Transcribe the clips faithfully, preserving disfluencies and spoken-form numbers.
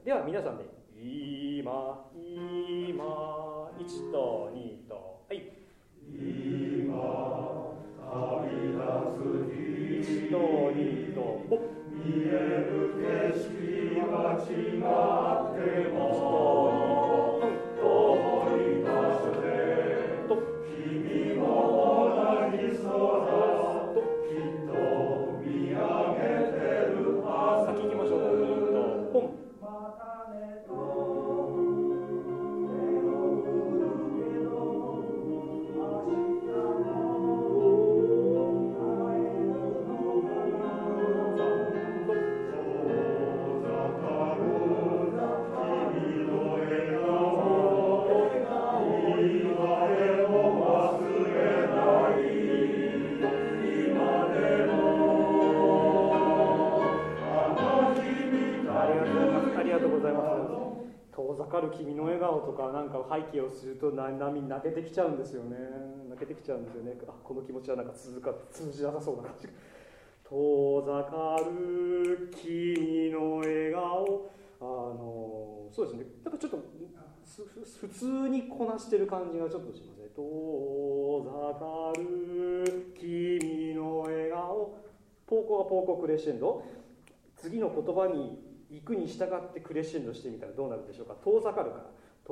では皆さんで今今いちとにとはい。 今旅立つ日いちとにとほっ見える景色は違っても遠い場所で君も同じ空きっと見上げてるはず。 先行きましょう。にとポン。 またねと遠ざかる君の笑顔とかなんか背景をすると波泣けてきちゃうんですよね。泣けてきちゃうんですよね。あ、この気持ちはなんか続か通じなさそうな感じ。遠ざかる君の笑顔、あのそうですね。なんかちょっと普通にこなしてる感じがちょっとしますね。遠ざかる君の笑顔、ポーコがポーコクレッシェンド。次の言葉に行くに従ってクレッシェンドしてみたらどうなるでしょうか。遠ざかるから遠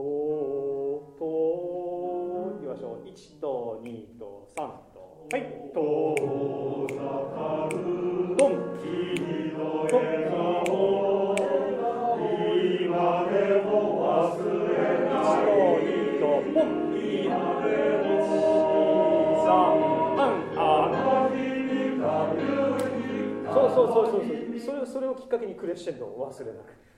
遠いきましょう。いちとにとさんとはい。遠ざかるドン君の笑顔今でも忘れない。 いちとにとポン。 今でもさんあそうそうそうそうそう。それそれをきっかけにクレッシェンドを忘れなく。